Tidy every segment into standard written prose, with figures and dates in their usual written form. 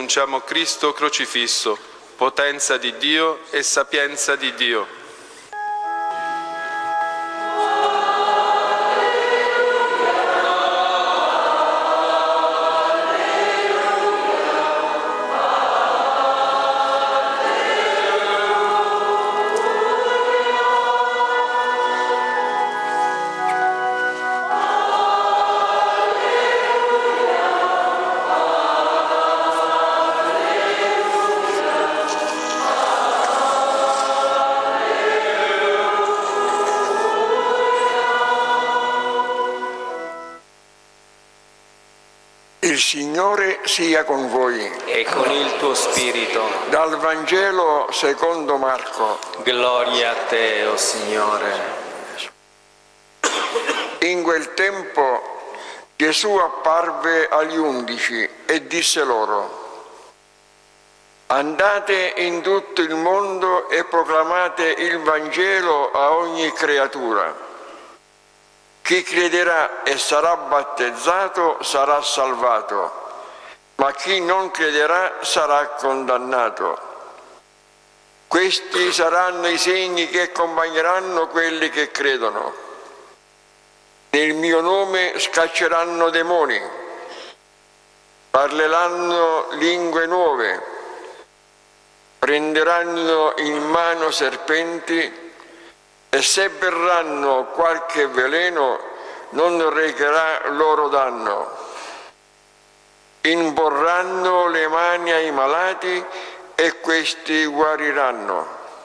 annunciamo Cristo crocifisso, potenza di Dio e sapienza di Dio. Il Signore sia con voi. E con il tuo spirito. Dal Vangelo secondo Marco. Gloria a te, o Signore. In quel tempo Gesù apparve agli 11 e disse loro: andate in tutto il mondo e proclamate il Vangelo a ogni creatura. Chi crederà e sarà battezzato sarà salvato, ma chi non crederà sarà condannato. Questi saranno i segni che accompagneranno quelli che credono. Nel mio nome scacceranno demoni, parleranno lingue nuove, prenderanno in mano serpenti, e se berranno qualche veleno non recherà loro danno. Imporranno le mani ai malati e questi guariranno.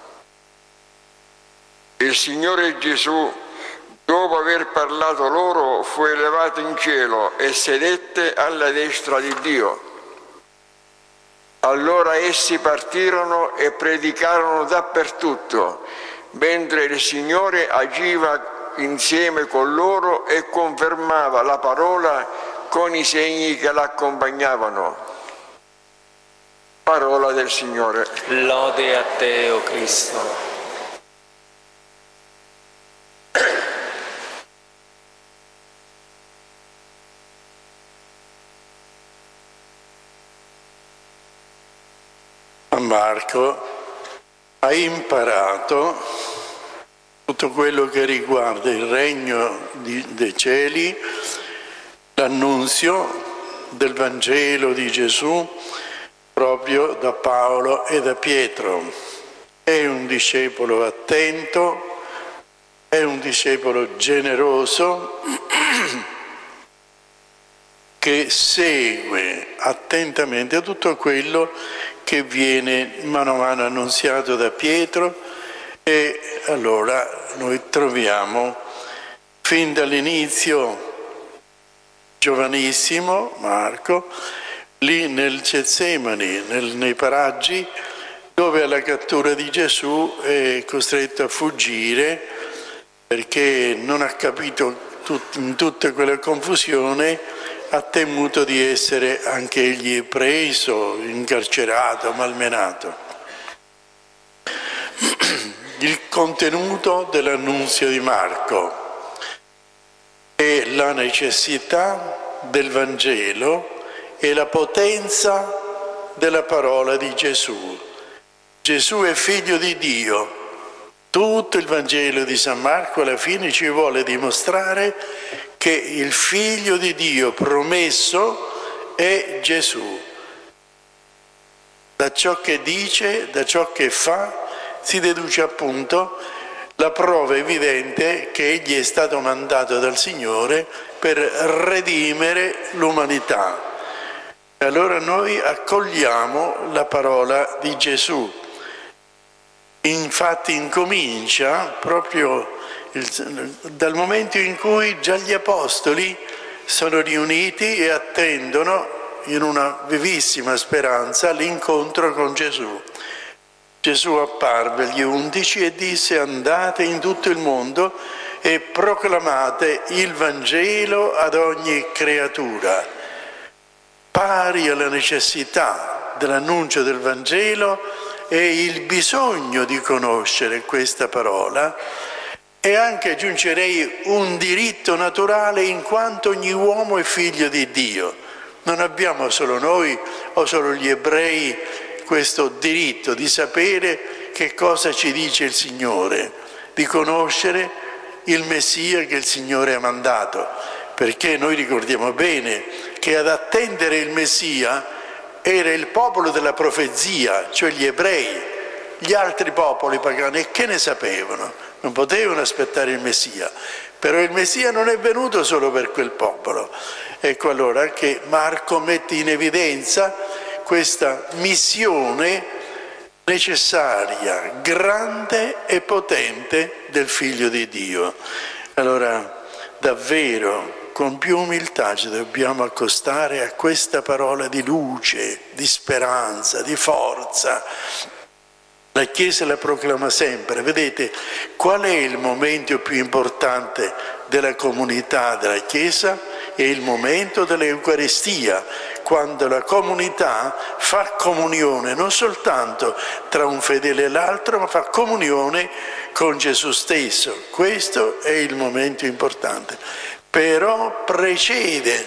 Il Signore Gesù, dopo aver parlato loro, fu elevato in cielo e sedette alla destra di Dio. Allora essi partirono e predicarono dappertutto, mentre il Signore agiva insieme con loro e confermava la parola con i segni che l'accompagnavano. Parola del Signore. Lode a te, o Cristo. Marco ha imparato tutto quello che riguarda il regno dei cieli, l'annunzio del Vangelo di Gesù proprio da Paolo e da Pietro. È un discepolo attento, è un discepolo generoso che segue attentamente tutto quello che viene mano a mano annunziato da Pietro, e allora noi troviamo fin dall'inizio giovanissimo Marco lì nel Getsemani, nei paraggi dove alla cattura di Gesù è costretto a fuggire perché non ha capito in tutta quella confusione, ha temuto di essere anche egli preso, incarcerato, malmenato. Il contenuto dell'annunzio di Marco è la necessità del Vangelo e la potenza della parola di Gesù. Gesù è figlio di Dio. Tutto il Vangelo di San Marco alla fine ci vuole dimostrare che il figlio di Dio promesso è Gesù. Da ciò che dice, da ciò che fa, si deduce appunto la prova evidente che egli è stato mandato dal Signore per redimere l'umanità. E allora noi accogliamo la parola di Gesù. Infatti incomincia proprio dal momento in cui già gli apostoli sono riuniti e attendono in una vivissima speranza l'incontro con Gesù. Gesù apparve agli 11 e disse: andate in tutto il mondo e proclamate il Vangelo ad ogni creatura. Pari alla necessità dell'annuncio del Vangelo è il bisogno di conoscere questa parola, e anche aggiungerei un diritto naturale in quanto ogni uomo è figlio di Dio. Non abbiamo solo noi o solo gli ebrei questo diritto di sapere che cosa ci dice il Signore, di conoscere il Messia che il Signore ha mandato, perché noi ricordiamo bene che ad attendere il Messia era il popolo della profezia, cioè gli ebrei. Gli altri popoli pagani, e che ne sapevano? Non potevano aspettare il Messia. Però il Messia non è venuto solo per quel popolo. Ecco allora che Marco mette in evidenza questa missione necessaria, grande e potente del Figlio di Dio. Allora, davvero, con più umiltà ci dobbiamo accostare a questa parola di luce, di speranza, di forza. La Chiesa la proclama sempre. Vedete, qual è il momento più importante della comunità della Chiesa? È il momento dell'Eucaristia, quando la comunità fa comunione non soltanto tra un fedele e l'altro, ma fa comunione con Gesù stesso. Questo è il momento importante. Però precede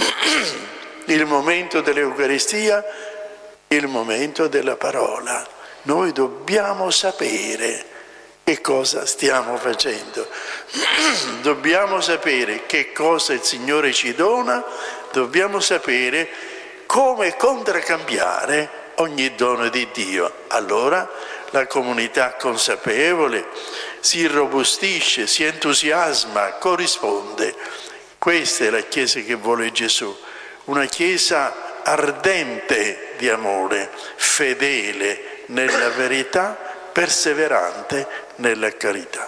il momento dell'Eucaristia il momento della parola. Noi dobbiamo sapere che cosa stiamo facendo, dobbiamo sapere che cosa il Signore ci dona, dobbiamo sapere come contraccambiare ogni dono di Dio. Allora la comunità consapevole si irrobustisce, si entusiasma, corrisponde. Questa è la Chiesa che vuole Gesù, una Chiesa ardente di amore, fedele nella verità, perseverante nella carità.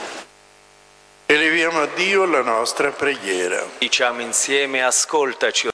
Eleviamo a Dio la nostra preghiera. Diciamo insieme: ascoltaci,